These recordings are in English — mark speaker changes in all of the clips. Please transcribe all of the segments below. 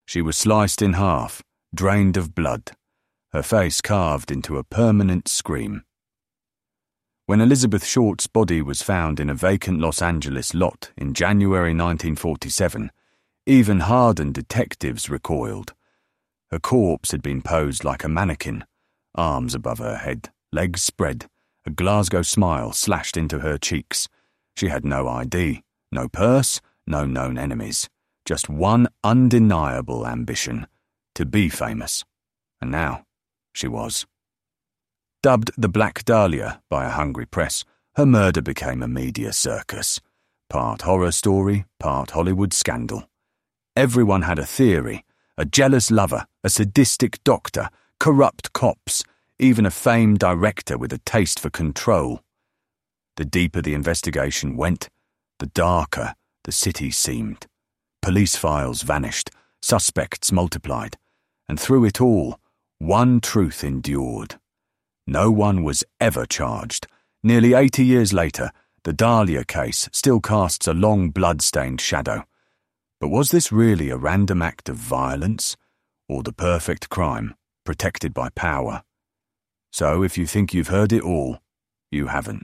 Speaker 1: She was sliced in half, drained of blood, her face carved into a permanent scream. When Elizabeth Short's body was found in a vacant Los Angeles lot in January 1947, even hardened detectives recoiled. Her corpse had been posed like a mannequin, arms above her head, legs spread, a Glasgow smile slashed into her cheeks. She had no ID, no purse, no known enemies, just one undeniable ambition, to be famous. And now she was. Dubbed the Black Dahlia by a hungry press, her murder became a media circus. Part horror story, part Hollywood scandal. Everyone had a theory, a jealous lover, a sadistic doctor, corrupt cops, even a famed director with a taste for control. The deeper the investigation went, the darker the city seemed. Police files vanished, suspects multiplied, and through it all, one truth endured. No one was ever charged. Nearly 80 years later, the Dahlia case still casts a long blood-stained shadow. But was this really a random act of violence, or the perfect crime, protected by power? So if you think you've heard it all, you haven't.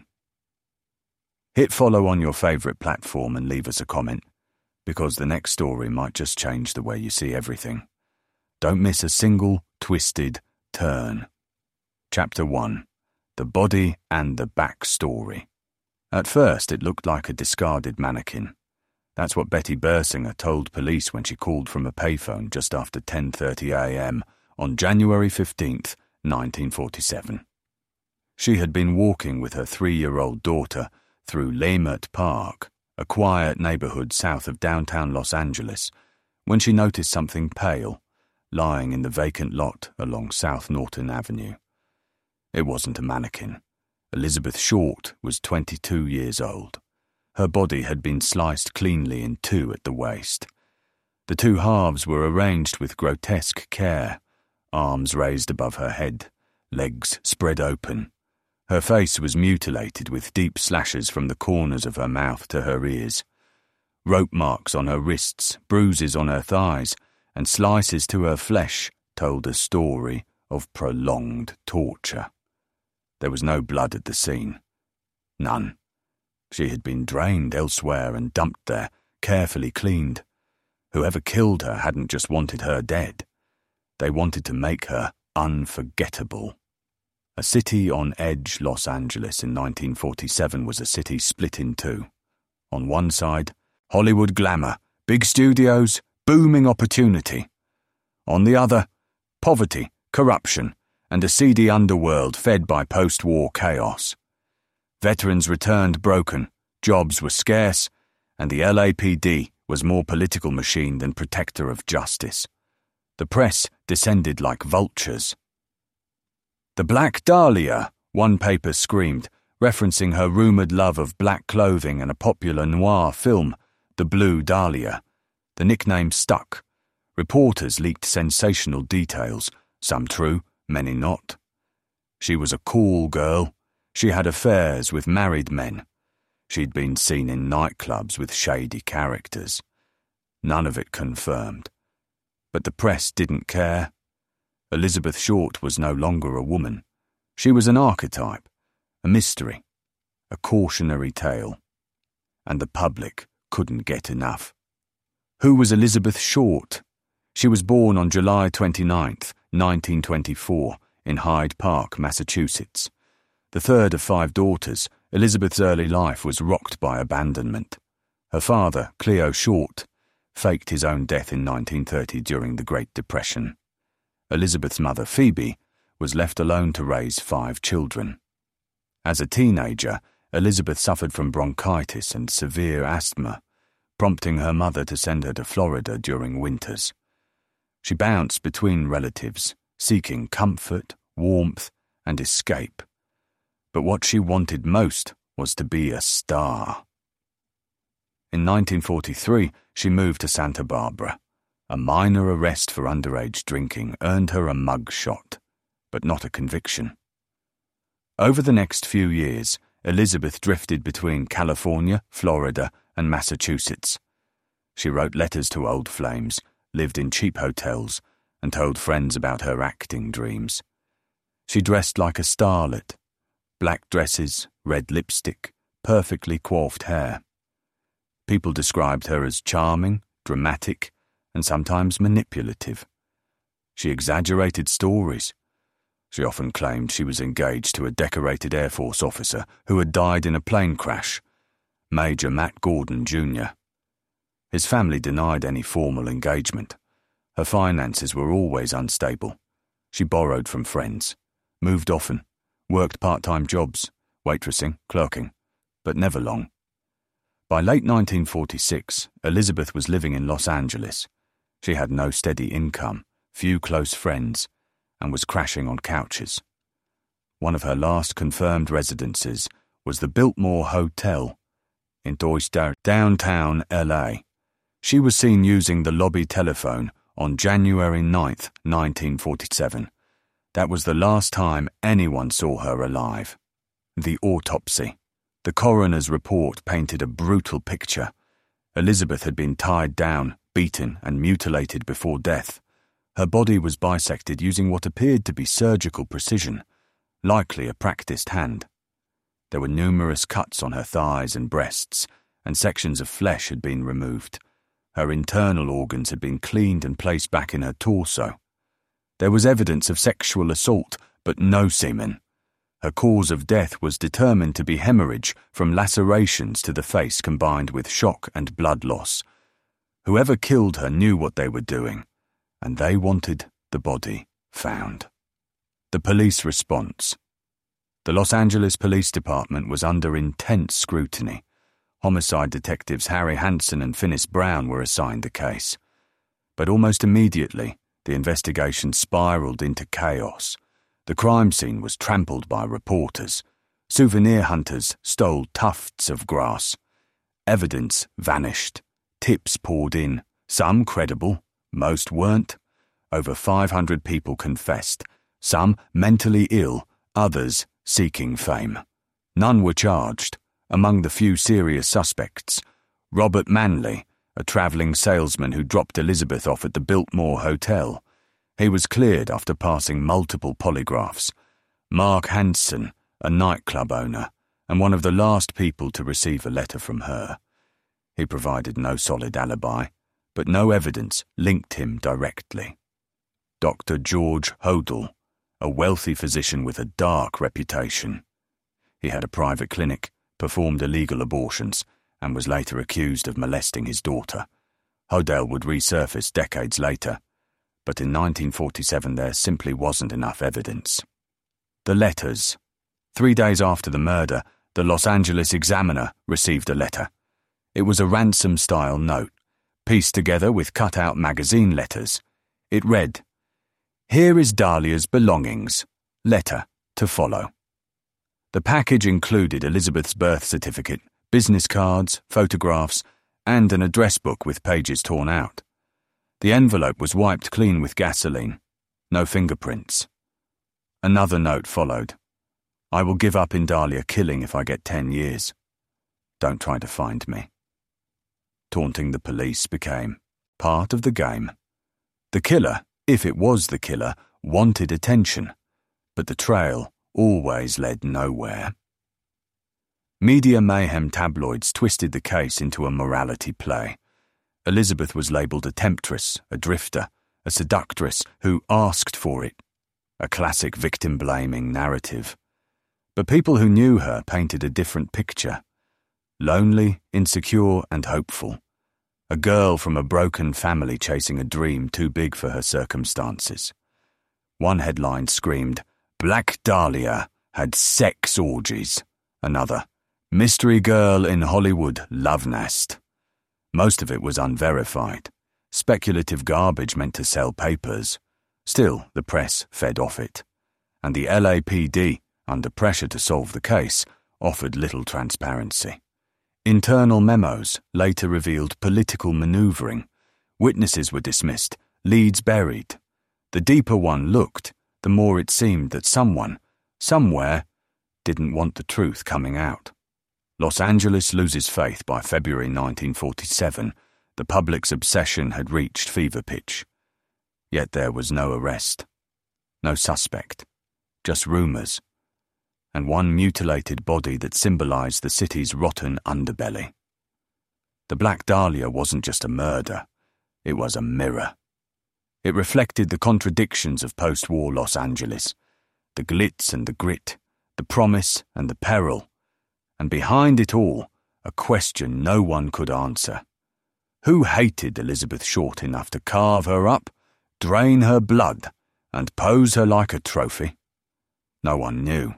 Speaker 1: Hit follow on your favourite platform and leave us a comment, because the next story might just change the way you see everything. Don't miss a single twisted turn. Chapter 1. The Body and the Backstory. At first it looked like a discarded mannequin. That's what Betty Bersinger told police when she called from a payphone just after 10:30 a.m. on January 15th, 1947. She had been walking with her 3-year-old daughter through Leimert Park, a quiet neighborhood south of downtown Los Angeles, when she noticed something pale lying in the vacant lot along South Norton Avenue. It wasn't a mannequin. Elizabeth Short was 22 years old. Her body had been sliced cleanly in two at the waist. The two halves were arranged with grotesque care, arms raised above her head, legs spread open. Her face was mutilated with deep slashes from the corners of her mouth to her ears. Rope marks on her wrists, bruises on her thighs, and slices to her flesh told a story of prolonged torture. There was no blood at the scene. None. She had been drained elsewhere and dumped there, carefully cleaned. Whoever killed her hadn't just wanted her dead. They wanted to make her unforgettable. A city on edge Los Angeles in 1947 was a city split in two. On one side, Hollywood glamour, big studios, booming opportunity. On the other, poverty, corruption, and a seedy underworld fed by post-war chaos. Veterans returned broken, jobs were scarce, and the LAPD was more political machine than protector of justice. The press descended like vultures. "The Black Dahlia," one paper screamed, referencing her rumoured love of black clothing and a popular noir film, The Blue Dahlia. The nickname stuck. Reporters leaked sensational details, some true, many not. She was a cool girl. She had affairs with married men. She'd been seen in nightclubs with shady characters. None of it confirmed. But the press didn't care. Elizabeth Short was no longer a woman. She was an archetype, a mystery, a cautionary tale. And the public couldn't get enough. Who was Elizabeth Short? She was born on July 29th, 1924, in Hyde Park, Massachusetts. The third of 5 daughters, Elizabeth's early life was rocked by abandonment. Her father, Cleo Short, faked his own death in 1930 during the Great Depression. Elizabeth's mother, Phoebe, was left alone to raise 5 children. As a teenager, Elizabeth suffered from bronchitis and severe asthma, prompting her mother to send her to Florida during winters. She bounced between relatives, seeking comfort, warmth, and escape. But what she wanted most was to be a star. In 1943, she moved to Santa Barbara. A minor arrest for underage drinking earned her a mug shot, but not a conviction. Over the next few years, Elizabeth drifted between California, Florida, and Massachusetts. She wrote letters to old flames, lived in cheap hotels, and told friends about her acting dreams. She dressed like a starlet. Black dresses, red lipstick, perfectly coiffed hair. People described her as charming, dramatic, and sometimes manipulative. She exaggerated stories. She often claimed she was engaged to a decorated Air Force officer who had died in a plane crash, Major Matt Gordon, Jr. His family denied any formal engagement. Her finances were always unstable. She borrowed from friends, moved often, worked part-time jobs, waitressing, clerking, but never long. By late 1946, Elizabeth was living in Los Angeles. She had no steady income, few close friends, and was crashing on couches. One of her last confirmed residences was the Biltmore Hotel in downtown LA. She was seen using the lobby telephone on January 9th, 1947. That was the last time anyone saw her alive. The autopsy. The coroner's report painted a brutal picture. Elizabeth had been tied down, beaten, and mutilated before death. Her body was bisected using what appeared to be surgical precision, likely a practiced hand. There were numerous cuts on her thighs and breasts, and sections of flesh had been removed. Her internal organs had been cleaned and placed back in her torso. There was evidence of sexual assault, but no semen. Her cause of death was determined to be hemorrhage from lacerations to the face combined with shock and blood loss. Whoever killed her knew what they were doing, and they wanted the body found. The police response. The Los Angeles Police Department was under intense scrutiny. Homicide detectives Harry Hansen and Finis Brown were assigned the case. But almost immediately, the investigation spiraled into chaos. The crime scene was trampled by reporters. Souvenir hunters stole tufts of grass. Evidence vanished. Tips poured in, some credible, most weren't. Over 500 people confessed, some mentally ill, others seeking fame. None were charged. Among the few serious suspects, Robert Manley, a travelling salesman who dropped Elizabeth off at the Biltmore Hotel. He was cleared after passing multiple polygraphs. Mark Hansen, a nightclub owner, and one of the last people to receive a letter from her. He provided no solid alibi, but no evidence linked him directly. Dr. George Hodel, a wealthy physician with a dark reputation. He had a private clinic, performed illegal abortions, and was later accused of molesting his daughter. Hodel would resurface decades later, but in 1947 there simply wasn't enough evidence. The letters. 3 days after the murder, the Los Angeles Examiner received a letter. It was a ransom-style note, pieced together with cut-out magazine letters. It read, "Here is Dahlia's belongings. Letter to follow." The package included Elizabeth's birth certificate, business cards, photographs, and an address book with pages torn out. The envelope was wiped clean with gasoline. No fingerprints. Another note followed. "I will give up in Dahlia killing if I get 10 years. Don't try to find me." Taunting the police became part of the game. The killer, if it was the killer, wanted attention, but the trail always led nowhere. Media mayhem tabloids twisted the case into a morality play. Elizabeth was labelled a temptress, a drifter, a seductress who asked for it. A classic victim-blaming narrative. But people who knew her painted a different picture. Lonely, insecure, and hopeful. A girl from a broken family chasing a dream too big for her circumstances. One headline screamed, "Black Dahlia had sex orgies." Another, "Mystery girl in Hollywood love nest." Most of it was unverified. Speculative garbage meant to sell papers. Still, the press fed off it. And the LAPD, under pressure to solve the case, offered little transparency. Internal memos later revealed political manoeuvring. Witnesses were dismissed, leads buried. The deeper one looked, the more it seemed that someone, somewhere, didn't want the truth coming out. Los Angeles loses faith by February 1947. The public's obsession had reached fever pitch. Yet there was no arrest, no suspect, just rumours, and one mutilated body that symbolised the city's rotten underbelly. The Black Dahlia wasn't just a murder, it was a mirror. It reflected the contradictions of post-war Los Angeles, the glitz and the grit, the promise and the peril, and behind it all, a question no one could answer. Who hated Elizabeth Short enough to carve her up, drain her blood, and pose her like a trophy? No one knew.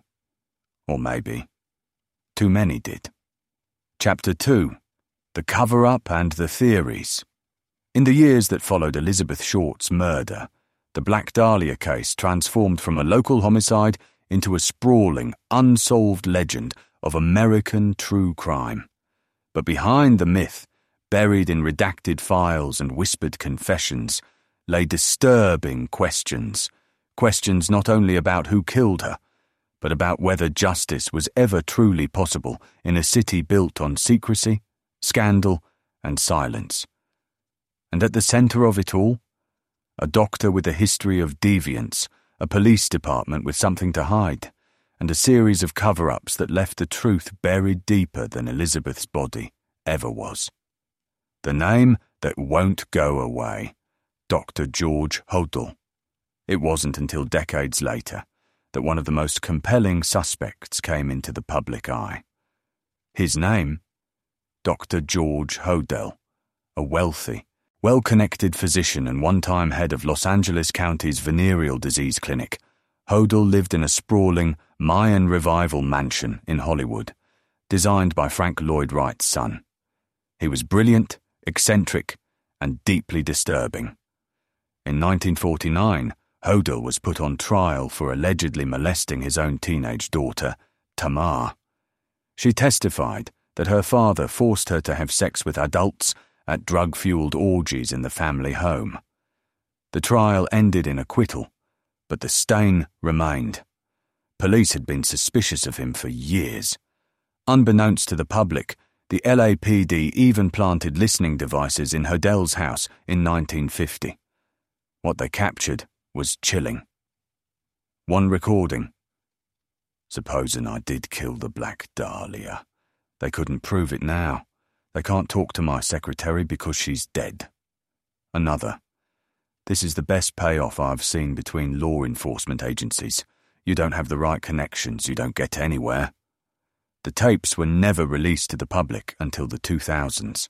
Speaker 1: Or maybe, too many did. Chapter 2. The Cover-Up and the Theories. In the years that followed Elizabeth Short's murder, the Black Dahlia case transformed from a local homicide into a sprawling, unsolved legend of American true crime. But behind the myth, buried in redacted files and whispered confessions, lay disturbing questions. Questions not only about who killed her, but about whether justice was ever truly possible in a city built on secrecy, scandal, and silence. And at the centre of it all, a doctor with a history of deviance, a police department with something to hide, and a series of cover-ups that left the truth buried deeper than Elizabeth's body ever was. The name that won't go away, Dr. George Hodel. It wasn't until decades later that one of the most compelling suspects came into the public eye. His name? Dr. George Hodel, a wealthy, well-connected physician and one-time head of Los Angeles County's venereal disease clinic. Hodel lived in a sprawling Mayan revival mansion in Hollywood, designed by Frank Lloyd Wright's son. He was brilliant, eccentric, and deeply disturbing. In 1949, Hodel was put on trial for allegedly molesting his own teenage daughter, Tamar. She testified that her father forced her to have sex with adults at drug-fueled orgies in the family home. The trial ended in acquittal, but the stain remained. Police had been suspicious of him for years. Unbeknownst to the public, the LAPD even planted listening devices in Hodel's house in 1950. What they captured was chilling. One recording. Supposing I did kill the Black Dahlia. They couldn't prove it now. They can't talk to my secretary because she's dead. Another. This is the best payoff I've seen between law enforcement agencies. You don't have the right connections, you don't get anywhere. The tapes were never released to the public until the 2000s.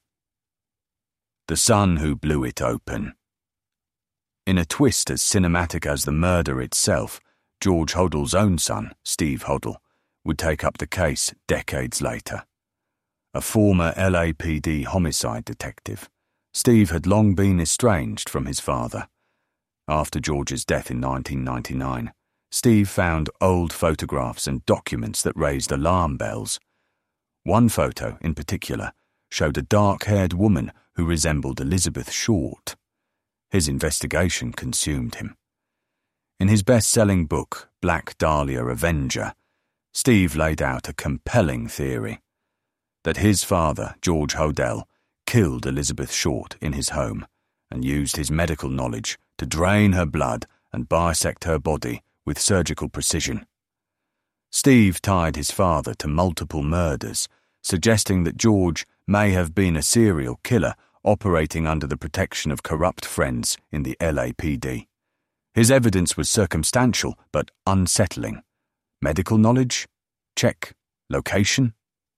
Speaker 1: The son who blew it open. In a twist as cinematic as the murder itself, George Hodel's own son, Steve Hodel, would take up the case decades later. A former LAPD homicide detective, Steve had long been estranged from his father. After George's death in 1999, Steve found old photographs and documents that raised alarm bells. One photo, in particular, showed a dark-haired woman who resembled Elizabeth Short. His investigation consumed him. In his best-selling book, Black Dahlia Avenger, Steve laid out a compelling theory that his father, George Hodel, killed Elizabeth Short in his home and used his medical knowledge to drain her blood and bisect her body with surgical precision. Steve tied his father to multiple murders, suggesting that George may have been a serial killer operating under the protection of corrupt friends in the LAPD. His evidence was circumstantial but unsettling. Medical knowledge? Check. Location?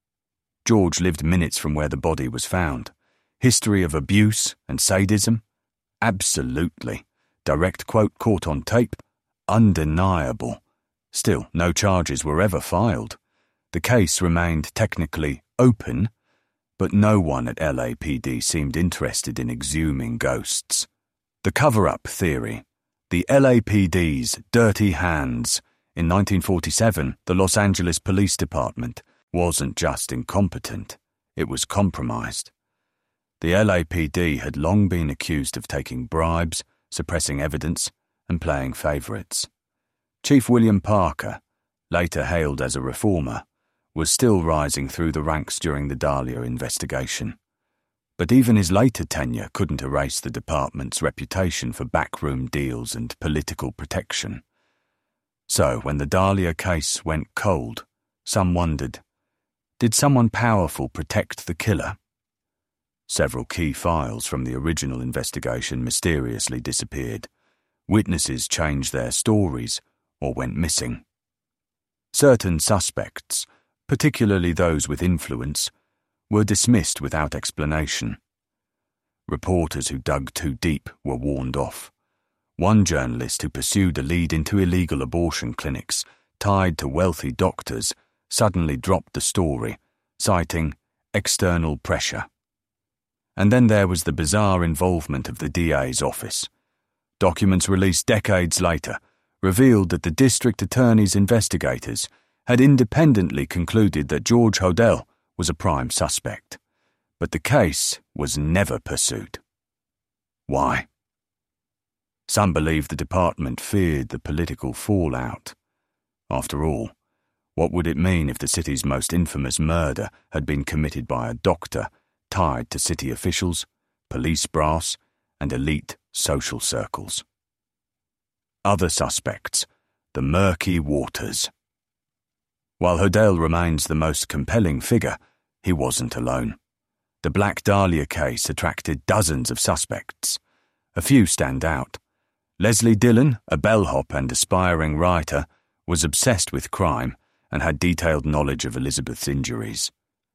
Speaker 1: George lived minutes from where the body was found. History of abuse and sadism? Absolutely. Direct quote caught on tape? Undeniable. Still, no charges were ever filed. The case remained technically open, but no one at LAPD seemed interested in exhuming ghosts. The cover-up theory. The LAPD's dirty hands. In 1947, the Los Angeles Police Department wasn't just incompetent, it was compromised. The LAPD had long been accused of taking bribes, suppressing evidence, and playing favourites. Chief William Parker, later hailed as a reformer, was still rising through the ranks during the Dahlia investigation. But even his later tenure couldn't erase the department's reputation for backroom deals and political protection. So, when the Dahlia case went cold, some wondered, did someone powerful protect the killer? Several key files from the original investigation mysteriously disappeared. Witnesses changed their stories or went missing. Certain suspects, particularly those with influence, were dismissed without explanation. Reporters who dug too deep were warned off. One journalist who pursued a lead into illegal abortion clinics tied to wealthy doctors suddenly dropped the story, citing external pressure. And then there was the bizarre involvement of the DA's office. Documents released decades later revealed that the district attorney's investigators had independently concluded that George Hodel was a prime suspect, but the case was never pursued. Why? Some believe the department feared the political fallout. After all, what would it mean if the city's most infamous murder had been committed by a doctor tied to city officials, police brass, and elite social circles? Other suspects, the murky waters. While Hodel remains the most compelling figure, he wasn't alone. The Black Dahlia case attracted dozens of suspects. A few stand out. Leslie Dillon, a bellhop and aspiring writer, was obsessed with crime and had detailed knowledge of Elizabeth's injuries.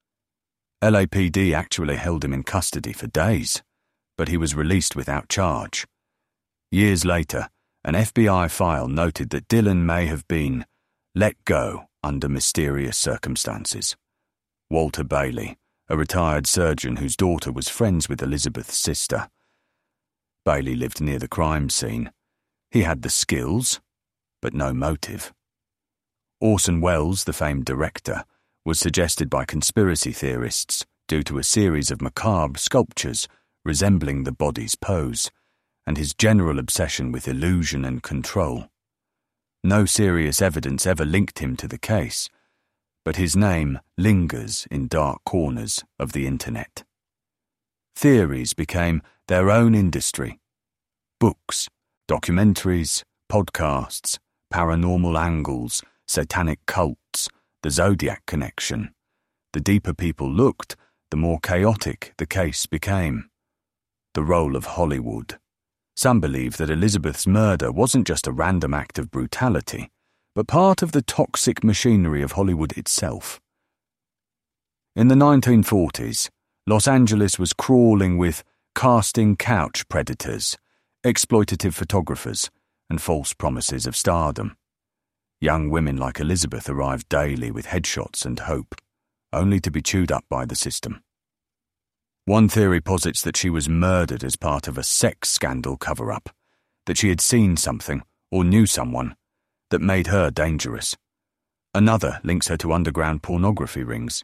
Speaker 1: LAPD actually held him in custody for days, but he was released without charge. Years later, an FBI file noted that Dillon may have been let go under mysterious circumstances. Walter Bailey, a retired surgeon whose daughter was friends with Elizabeth's sister. Bailey lived near the crime scene. He had the skills, but no motive. Orson Welles, the famed director, was suggested by conspiracy theorists due to a series of macabre sculptures resembling the body's pose, and his general obsession with illusion and control. No serious evidence ever linked him to the case, but his name lingers in dark corners of the internet. Theories became their own industry. Books, documentaries, podcasts, paranormal angles, satanic cults, the Zodiac connection. The deeper people looked, the more chaotic the case became. The role of Hollywood. Some believe that Elizabeth's murder wasn't just a random act of brutality, but part of the toxic machinery of Hollywood itself. In the 1940s, Los Angeles was crawling with casting couch predators, exploitative photographers, and false promises of stardom. Young women like Elizabeth arrived daily with headshots and hope, only to be chewed up by the system. One theory posits that she was murdered as part of a sex scandal cover-up, that she had seen something or knew someone that made her dangerous. Another links her to underground pornography rings.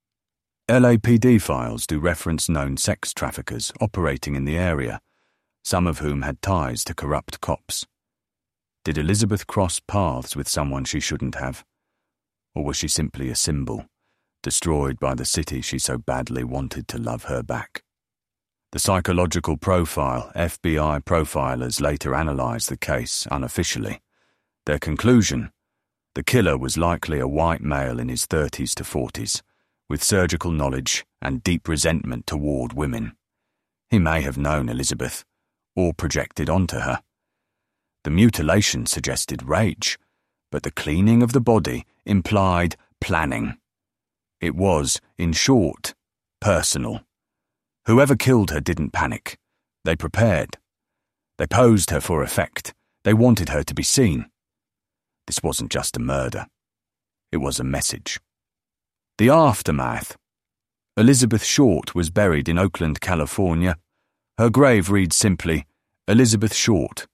Speaker 1: LAPD files do reference known sex traffickers operating in the area, some of whom had ties to corrupt cops. Did Elizabeth cross paths with someone she shouldn't have? Or was she simply a symbol, destroyed by the city she so badly wanted to love her back? The psychological profile FBI profilers later analysed the case unofficially. Their conclusion: the killer was likely a white male in his 30s to 40s, with surgical knowledge and deep resentment toward women. He may have known Elizabeth, or projected onto her. The mutilation suggested rage, but the cleaning of the body implied planning. It was, in short, personal. Whoever killed her didn't panic. They prepared. They posed her for effect. They wanted her to be seen. This wasn't just a murder. It was a message. The aftermath. Elizabeth Short was buried in Oakland, California. Her grave reads simply, Elizabeth Short,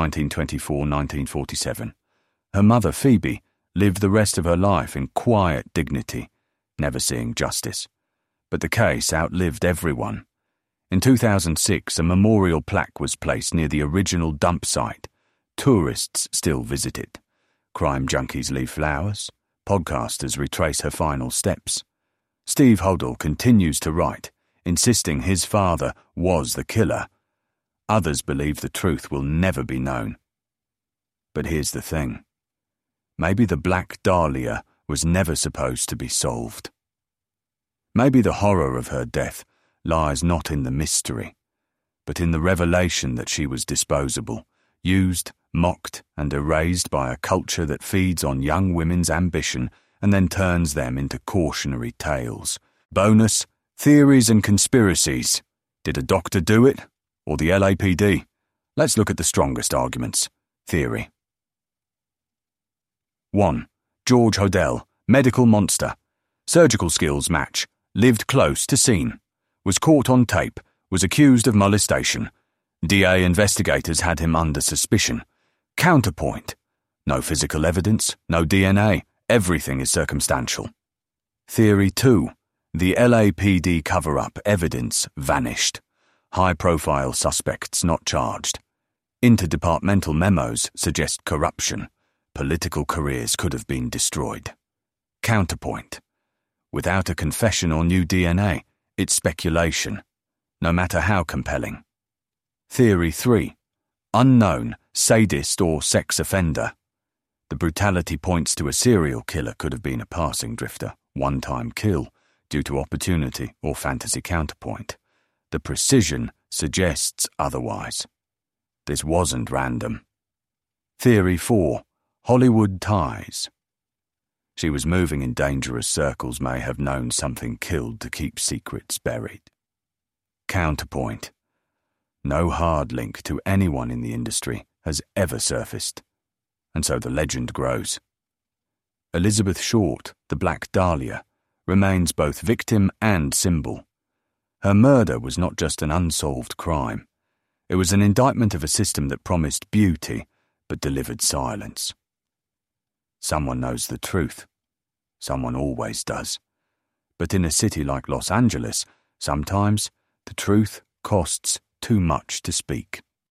Speaker 1: 1924-1947. Her mother, Phoebe, lived the rest of her life in quiet dignity, never seeing justice. But the case outlived everyone. In 2006, a memorial plaque was placed near the original dump site. Tourists still visit it. Crime junkies leave flowers. Podcasters retrace her final steps. Steve Hodel continues to write, insisting his father was the killer. Others believe the truth will never be known. But here's the thing. Maybe the Black Dahlia was never supposed to be solved. Maybe the horror of her death lies not in the mystery, but in the revelation that she was disposable, used, mocked, and erased by a culture that feeds on young women's ambition and then turns them into cautionary tales. Bonus, theories and conspiracies. Did a doctor do it? Or the LAPD? Let's look at the strongest arguments. Theory. 1. George Hodel, medical monster. Surgical skills match. Lived close to scene. Was caught on tape. Was accused of molestation. DA investigators had him under suspicion. Counterpoint. No physical evidence, no DNA. Everything is circumstantial. Theory 2. The LAPD cover-up evidence vanished. High-profile suspects not charged. Interdepartmental memos suggest corruption. Political careers could have been destroyed. Counterpoint. Without a confession or new DNA, it's speculation, no matter how compelling. Theory 3. Unknown, sadist or sex offender. The brutality points to a serial killer could have been a passing drifter, one-time kill, due to opportunity or fantasy counterpoint. The precision suggests otherwise. This wasn't random. Theory 4. Hollywood ties. She was moving in dangerous circles, may have known something killed to keep secrets buried. Counterpoint. No hard link to anyone in the industry has ever surfaced, and so the legend grows. Elizabeth Short, the Black Dahlia, remains both victim and symbol. Her murder was not just an unsolved crime. It was an indictment of a system that promised beauty but delivered silence. Someone knows the truth. Someone always does. But in a city like Los Angeles, sometimes the truth costs too much to speak.